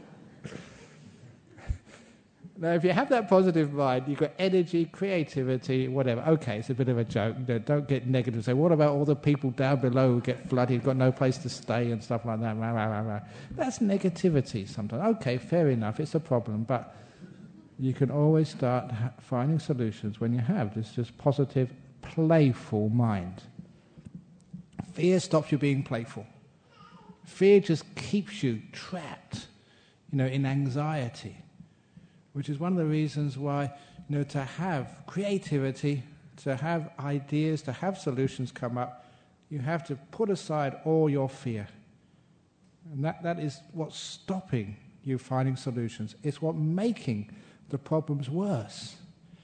Speaker 1: Now, if you have that positive mind, you've got energy, creativity, whatever. Okay, it's a bit of a joke. Don't get negative. Say, what about all the people down below who get flooded, got no place to stay and stuff like that? That's negativity sometimes. Okay, fair enough. It's a problem, but you can always start ha- finding solutions when you have this just positive, playful mind. Fear stops you being playful. Fear just keeps you trapped, you know, in anxiety, which is one of the reasons why, you know, to have creativity, to have ideas, to have solutions come up, you have to put aside all your fear. And that, that is what's stopping you finding solutions. It's what making the problem's worse.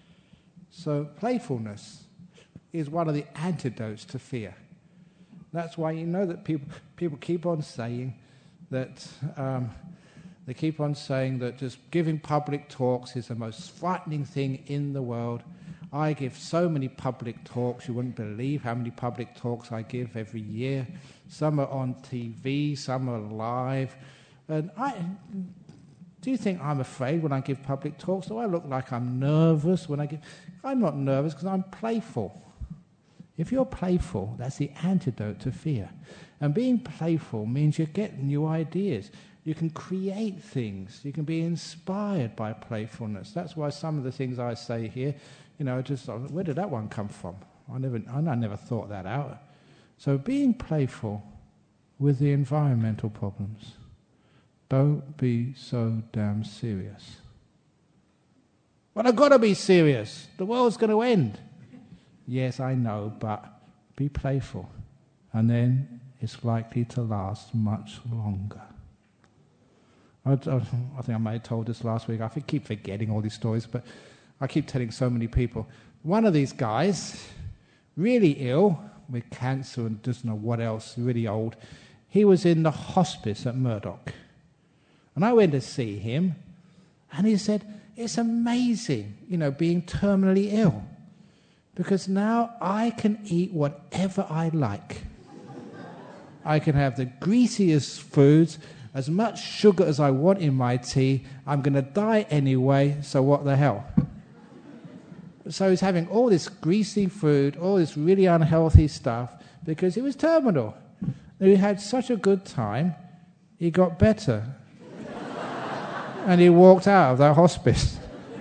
Speaker 1: So playfulness is one of the antidotes to fear. That's why you know that people people keep on saying that um, they keep on saying that just giving public talks is the most frightening thing in the world. I give so many public talks, you wouldn't believe how many public talks I give every year. Some are on T V, some are live. And I... Do you think I'm afraid when I give public talks? Do I look like I'm nervous when I give... I'm not nervous because I'm playful. If you're playful, that's the antidote to fear. And being playful means you get new ideas. You can create things. You can be inspired by playfulness. That's why some of the things I say here, you know, just, where did that one come from? I never, I never thought that out. So being playful with the environmental problems. Don't be so damn serious. Well, I've got to be serious. The world's going to end. Yes, I know, but be playful. And then it's likely to last much longer. I, I, I think I may have told this last week. I keep forgetting all these stories, but I keep telling so many people. One of these guys, really ill, with cancer and doesn't know what else, really old, he was in the hospice at Murdoch. And I went to see him, and he said, it's amazing, you know, being terminally ill. Because now I can eat whatever I like. I can have the greasiest foods, as much sugar as I want in my tea. I'm going to die anyway, so what the hell? So he's having all this greasy food, all this really unhealthy stuff, because he was terminal. He had such a good time, he got better. And he walked out of that hospice.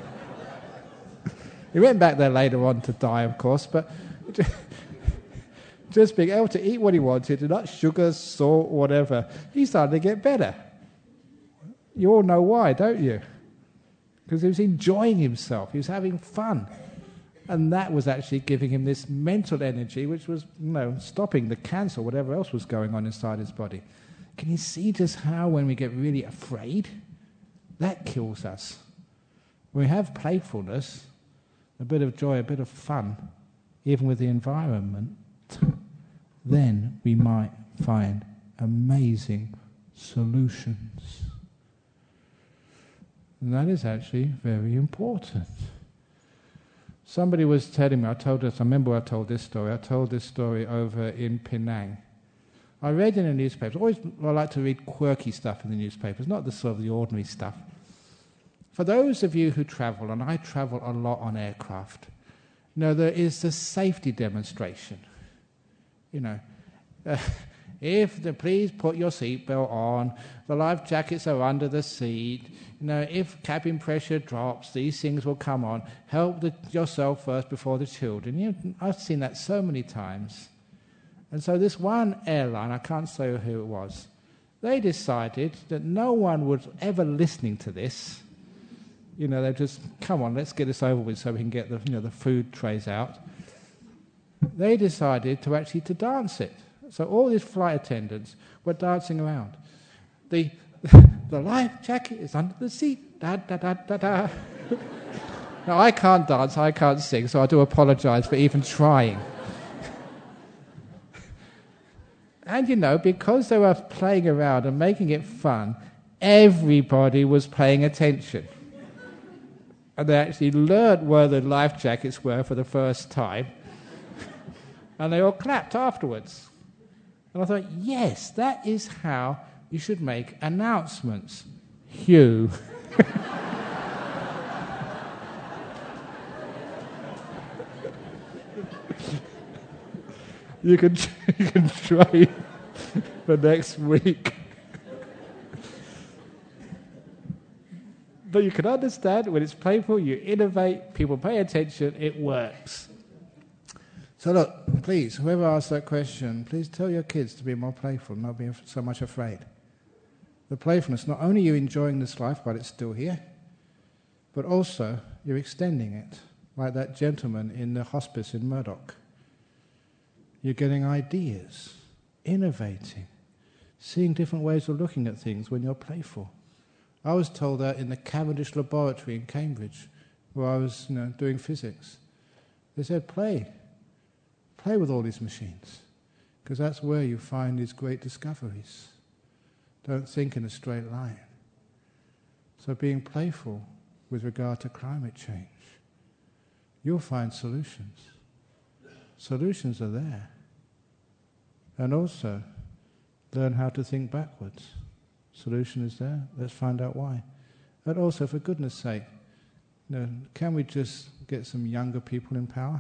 Speaker 1: He went back there later on to die, of course, but just being able to eat what he wanted, not sugar, salt, whatever, he started to get better. You all know why, don't you? Because he was enjoying himself, he was having fun. And that was actually giving him this mental energy, which was, you know, stopping the cancer, whatever else was going on inside his body. Can you see just how when we get really afraid, that kills us? When we have playfulness, a bit of joy, a bit of fun, even with the environment, then we might find amazing solutions. And that is actually very important. Somebody was telling me, I told this, I remember I told this story, I told this story over in Penang. I read in the newspapers, always I like to read quirky stuff in the newspapers, not the sort of the ordinary stuff. For those of you who travel, and I travel a lot on aircraft, you know, there is the safety demonstration. You know, uh, if the, please put your seatbelt on, the life jackets are under the seat, you know, if cabin pressure drops, these things will come on. Help the, yourself first before the children. You know, I've seen that so many times. And so this one airline, I can't say who it was, they decided that no one was ever listening to this. You know, they just, come on, let's get this over with so we can get the, you know, the food trays out. They decided to actually to dance it. So all these flight attendants were dancing around. The the life jacket is under the seat. Da da da da da. Now I can't dance, I can't sing, so I do apologise for even trying. And you know, because they were playing around and making it fun, everybody was paying attention. And they actually learned where the life jackets were for the first time. And they all clapped afterwards. And I thought, yes, that is how you should make announcements. Hugh. you can you can try for next week. But you can understand when it's playful, you innovate, people pay attention, it works. So look, please, whoever asked that question, please tell your kids to be more playful, not be so much afraid. The playfulness, not only are you enjoying this life while it's still here, but also you're extending it, like that gentleman in the hospice in Murdoch. You're getting ideas, innovating, seeing different ways of looking at things when you're playful. I was told that in the Cavendish Laboratory in Cambridge, where I was, you know, doing physics. They said, play. Play with all these machines, because that's where you find these great discoveries. Don't think in a straight line. So being playful with regard to climate change, you'll find solutions. Solutions are there. And also, learn how to think backwards. Solution is there. Let's find out why. But also, for goodness sake, you know, can we just get some younger people in power?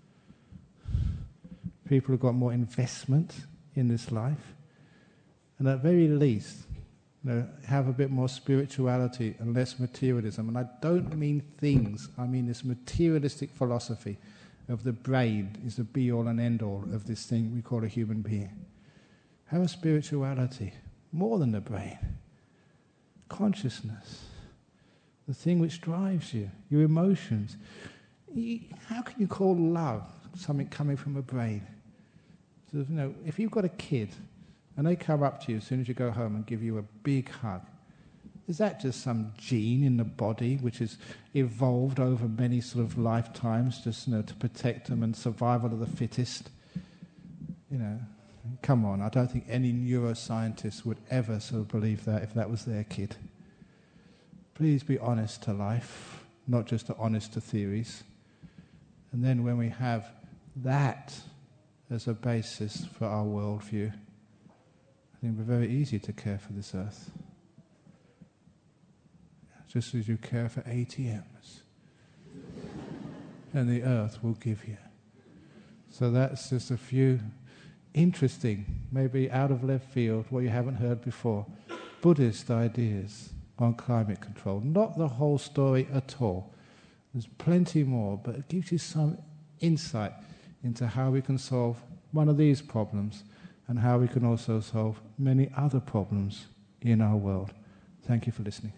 Speaker 1: People who've got more investment in this life. And at very least, you know, have a bit more spirituality and less materialism. And I don't mean things. I mean this materialistic philosophy of the brain is the be-all and end-all of this thing we call a human being. Have a spirituality. More than the brain. Consciousness. The thing which drives you. Your emotions. How can you call love something coming from a brain? So, you know, if you've got a kid and they come up to you as soon as you go home and give you a big hug, is that just some gene in the body which has evolved over many sort of lifetimes just, you know, to protect them and survival of the fittest? You know, come on, I don't think any neuroscientist would ever sort of believe that if that was their kid. Please be honest to life, not just honest to theories. And then when we have that as a basis for our worldview, I think we're very easy to care for this earth. Just as you care for A T Ms. And the earth will give you. So that's just a few interesting, maybe out of left field, what you haven't heard before, Buddhist ideas on climate control. Not the whole story at all. There's plenty more, but it gives you some insight into how we can solve one of these problems and how we can also solve many other problems in our world. Thank you for listening.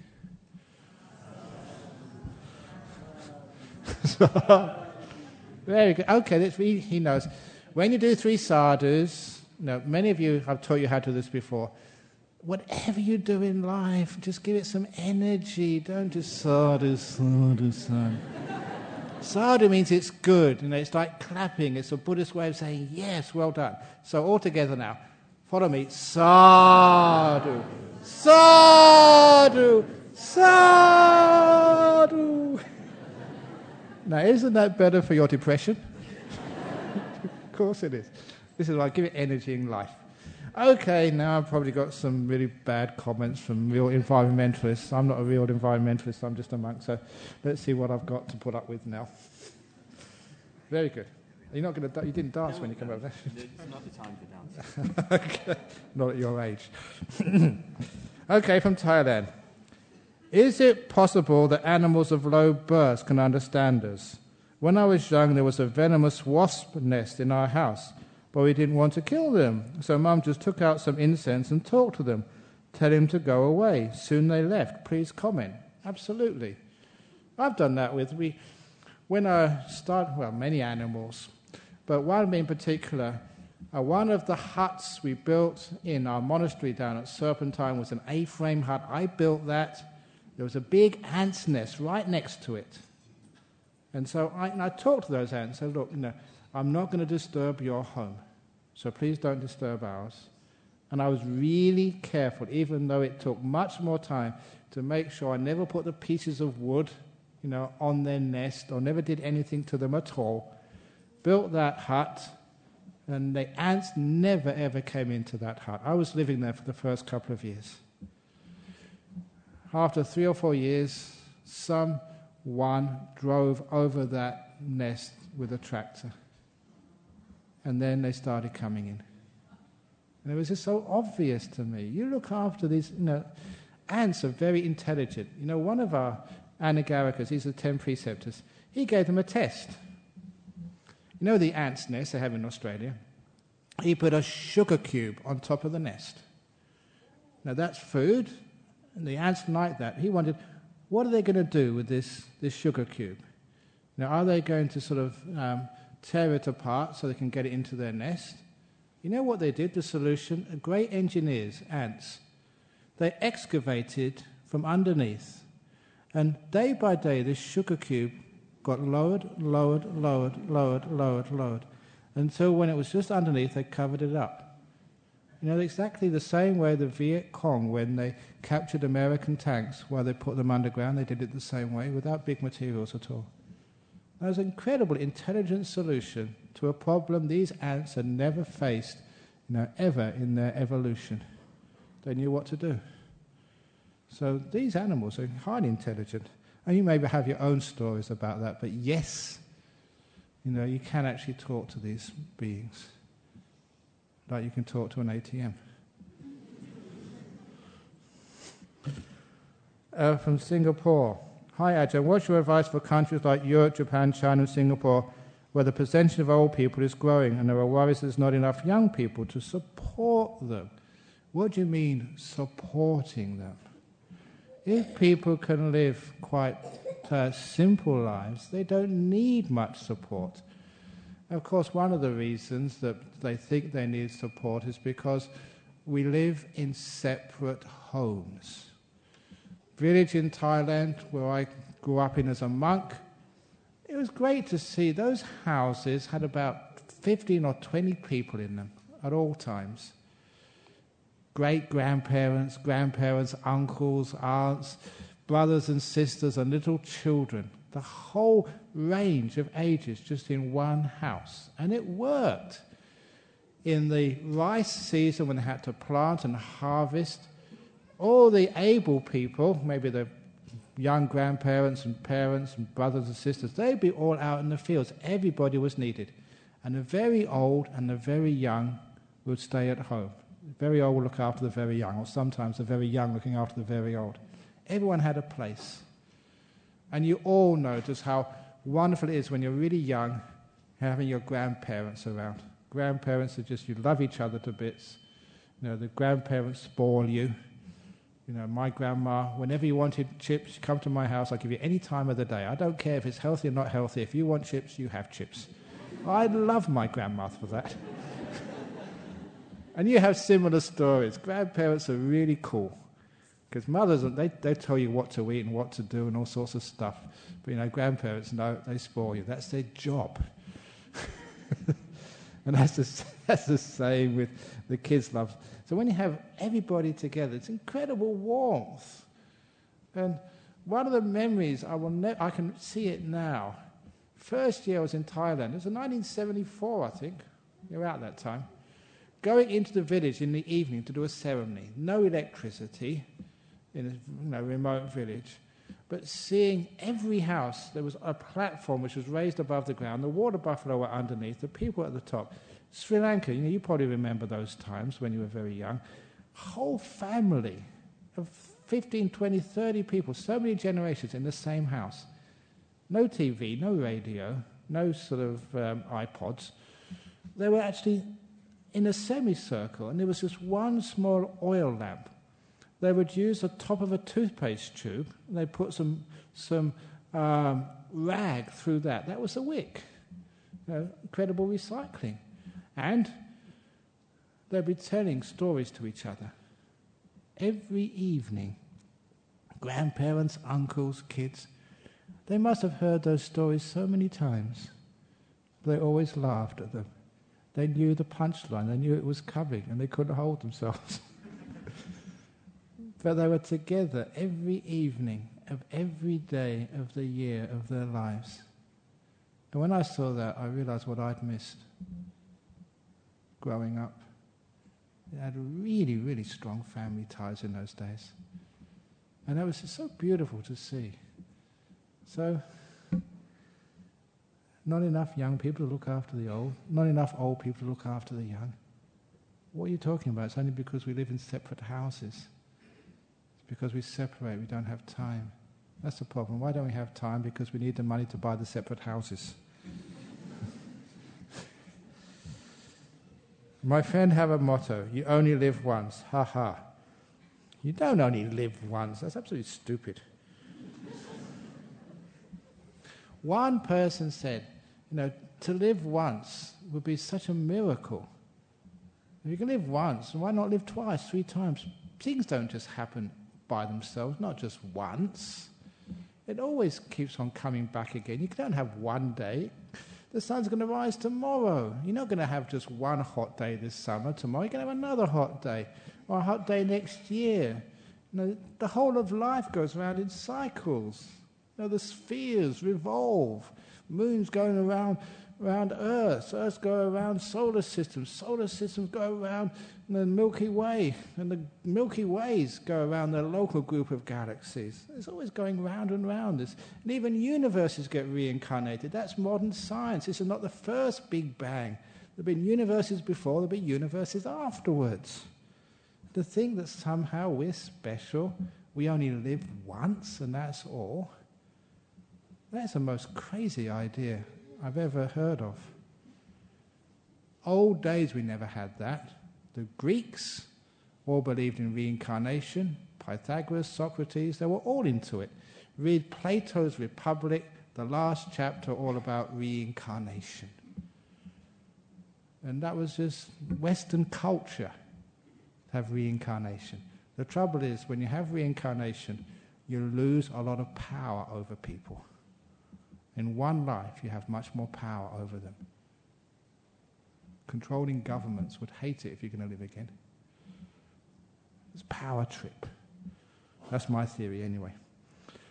Speaker 1: Very good. Okay, that's really, he knows. When you do three sadhus, no, many of you, I've taught you how to do this before. Whatever you do in life, just give it some energy. Don't just sadhu, sadhu, sadhu. Sadhu means it's good. You know, it's like clapping. It's a Buddhist way of saying, yes, well done. So all together now. Follow me. Sadhu, sadhu, sadhu. Now, isn't that better for your depression? Of course it is. This is why I give it energy in life. Okay, now I've probably got some really bad comments from real environmentalists. I'm not a real environmentalist, I'm just a monk, so let's see what I've got to put up with now. Very good. You're not going to, you didn't dance no, when you no, came over there?
Speaker 2: It's not the time to dance.
Speaker 1: Okay, not at your age. Okay, from Thailand. Is it possible that animals of low birth can understand us? When I was young, there was a venomous wasp nest in our house, but we didn't want to kill them. So Mum just took out some incense and talked to them, tell them to go away. Soon they left. Please comment. Absolutely. I've done that with, we, when I start, well, many animals, but one in particular, uh, one of the huts we built in our monastery down at Serpentine was an A-frame hut. I built that. There was a big ant's nest right next to it. And so I, and I talked to those ants and said, look, you know, I'm not going to disturb your home, so please don't disturb ours. And I was really careful, even though it took much more time, to make sure I never put the pieces of wood, you know, on their nest or never did anything to them at all. Built that hut, and the ants never ever came into that hut. I was living there for the first couple of years. After three or four years, someone drove over that nest with a tractor. And then they started coming in. And it was just so obvious to me. You look after these, you know, ants are very intelligent. You know, one of our Anagarikas, these are ten preceptors, he gave them a test. You know the ant's nest they have in Australia? He put a sugar cube on top of the nest. Now that's food, and the ants like that. He wondered, what are they going to do with this, this sugar cube? Now, are they going to sort of um, tear it apart so they can get it into their nest? You know what they did? The solution, great engineers, ants, they excavated from underneath. And day by day, this sugar cube got lowered, lowered, lowered, lowered, lowered, lowered, until when it was just underneath, they covered it up. You know, exactly the same way the Viet Cong, when they captured American tanks while they put them underground, they did it the same way, without big materials at all. That was an incredibly intelligent solution to a problem these ants had never faced, you know, ever in their evolution. They knew what to do. So these animals are highly intelligent. And you maybe have your own stories about that, but yes, you know, you can actually talk to these beings like you can talk to an A T M. Uh, from Singapore. Hi Ajahn, what's your advice for countries like Europe, Japan, China and Singapore where the percentage of old people is growing and there are worries there's not enough young people to support them? What do you mean, supporting them? If people can live quite uh, simple lives, they don't need much support. Of course, one of the reasons that they think they need support is because we live in separate homes. Village in Thailand, where I grew up in as a monk, it was great to see those houses had about fifteen or twenty people in them at all times. Great-grandparents, grandparents, uncles, aunts, brothers and sisters and little children, the whole range of ages just in one house. And it worked. In the rice season when they had to plant and harvest, all the able people, maybe the young grandparents and parents and brothers and sisters, they'd be all out in the fields. Everybody was needed. And the very old and the very young would stay at home. The very old would look after the very young, or sometimes the very young looking after the very old. Everyone had a place. And you all know just how wonderful it is when you're really young, having your grandparents around. Grandparents are just, you love each other to bits. You know, the grandparents spoil you. You know, my grandma, whenever you wanted chips, you come to my house, I'll give you any time of the day. I don't care if it's healthy or not healthy. If you want chips, you have chips. I love my grandma for that. And you have similar stories. Grandparents are really cool. Because mothers, they, they tell you what to eat and what to do and all sorts of stuff. But, you know, grandparents, no, they spoil you. That's their job. And that's the, that's the same with the kids' love. So when you have everybody together, it's incredible warmth. And one of the memories, I will ne- I can see it now. First year I was in Thailand. It was in nineteen seventy-four, I think. You're out that time. Going into the village in the evening to do a ceremony. No electricity in a you know, remote village. But seeing every house, there was a platform which was raised above the ground. The water buffalo were underneath, the people at the top. Sri Lanka, you know, you probably remember those times when you were very young. Whole family of fifteen, twenty, thirty people, so many generations in the same house. No T V, no radio, no sort of um, iPods. They were actually in a semicircle, and there was just one small oil lamp. They would use the top of a toothpaste tube, and they'd put some some um, rag through that. That was a wick. You know, incredible recycling. And they'd be telling stories to each other. Every evening, grandparents, uncles, kids, they must have heard those stories so many times. They always laughed at them. They knew the punchline, they knew it was coming, and they couldn't hold themselves. But they were together every evening of every day of the year of their lives. And when I saw that, I realized what I'd missed growing up. They had really, really strong family ties in those days. And that was just so beautiful to see. So, not enough young people to look after the old, not enough old people to look after the young. What are you talking about? It's only because we live in separate houses. Because we separate, we don't have time. That's the problem. Why don't we have time? Because we need the money to buy the separate houses. My friend have a motto, you only live once. Ha ha. You don't only live once. That's absolutely stupid. One person said, you know, to live once would be such a miracle. If you can live once, why not live twice, three times? Things don't just happen by themselves, not just once. It always keeps on coming back again. You don't have one day. The sun's going to rise tomorrow. You're not going to have just one hot day this summer. Tomorrow you're going to have another hot day, or a hot day next year. You know, the whole of life goes around in cycles. You know, the spheres revolve. Moon's going around around Earth. Earths go around solar systems. Solar systems go around the Milky Way. And the Milky Ways go around their local group of galaxies. It's always going round and round. This. And even universes get reincarnated. That's modern science. This is not the first Big Bang. There have been universes before, there have been universes afterwards. To think that somehow we're special, we only live once and that's all, that's the most crazy idea I've ever heard of. Old days we never had that. The Greeks all believed in reincarnation. Pythagoras, Socrates, they were all into it. Read Plato's Republic, the last chapter all about reincarnation. And that was just Western culture, to have reincarnation. The trouble is, when you have reincarnation, you lose a lot of power over people. In one life, you have much more power over them. Controlling governments would hate it if you're going to live again. It's a power trip. That's my theory anyway.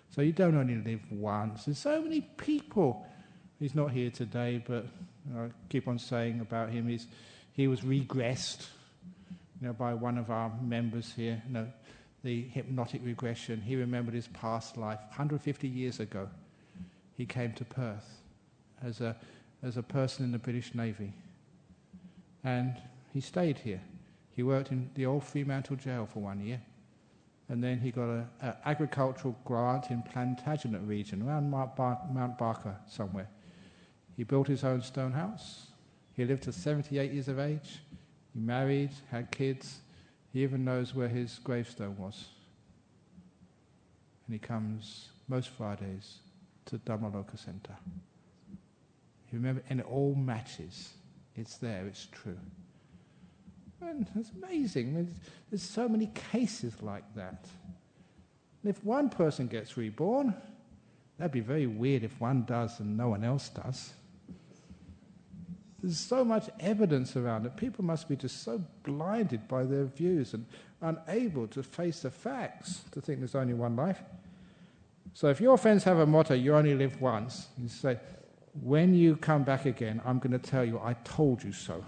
Speaker 1: So you don't only live once. There's so many people. He's not here today, but I keep on saying about him, he's, he was regressed, you know, by one of our members here, you know, the hypnotic regression. He remembered his past life. one hundred fifty years ago, he came to Perth as a, as a person in the British Navy. And he stayed here. He worked in the old Fremantle jail for one year. And then he got an agricultural grant in Plantagenet region, around Mount, Bar- Mount Barker somewhere. He built his own stone house. He lived to seventy-eight years of age. He married, had kids. He even knows where his gravestone was. And he comes most Fridays to Dhammaloka Centre. You remember, and it all matches. It's there, it's true. And it's amazing. There's, there's so many cases like that. And if one person gets reborn, that'd be very weird if one does and no one else does. There's so much evidence around it. People must be just so blinded by their views and unable to face the facts to think there's only one life. So if your friends have a motto, you only live once, you say, when you come back again, I'm going to tell you, I told you so.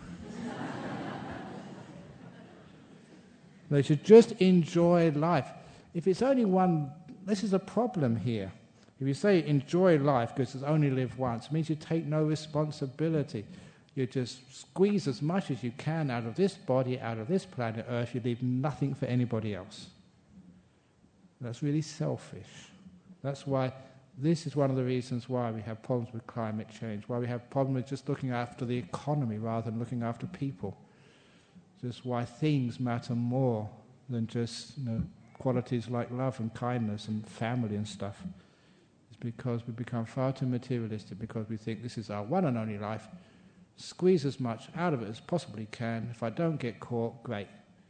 Speaker 1: They should just enjoy life. If it's only one, this is a problem here. If you say enjoy life because it's only live once, it means you take no responsibility. You just squeeze as much as you can out of this body, out of this planet Earth. You leave nothing for anybody else. That's really selfish. That's why this is one of the reasons why we have problems with climate change, why we have problems with just looking after the economy rather than looking after people. Just why things matter more than just, you know, qualities like love and kindness and family and stuff. It's because we become far too materialistic, because we think this is our one and only life. Squeeze as much out of it as possibly can. If I don't get caught, great.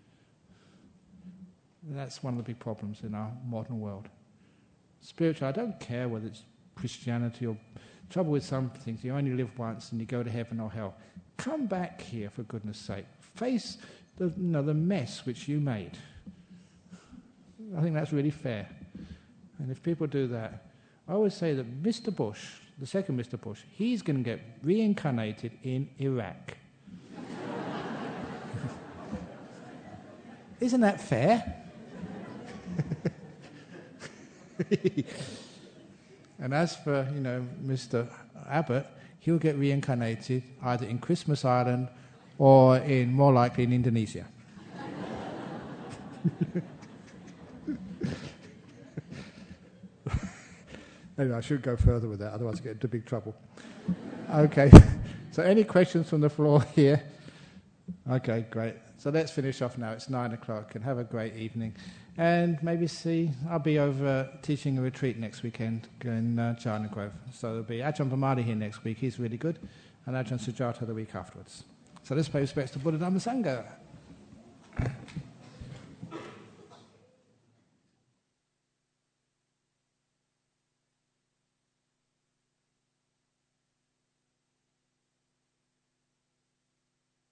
Speaker 1: That's one of the big problems in our modern world. Spiritual, I don't care whether it's Christianity or... Trouble with some things, you only live once and you go to heaven or hell. Come back here, for goodness sake. Face the, you know, the mess which you made. I think that's really fair. And if people do that, I always say that Mister Bush, the second Mister Bush, he's going to get reincarnated in Iraq. Isn't that fair? And as for, you know, Mister Abbott, he'll get reincarnated either in Christmas Island or in, more likely, in Indonesia. Anyway, I should go further with that, otherwise I get into big trouble. Okay, so any questions from the floor here? Okay, great. So let's finish off now. It's nine o'clock, and have a great evening. And maybe see, I'll be over uh, teaching a retreat next weekend in uh, China Grove. So there'll be Ajahn Brahmali here next week. He's really good. And Ajahn Sujata the week afterwards. So let's pay respects to Buddha Dhamma Sangha.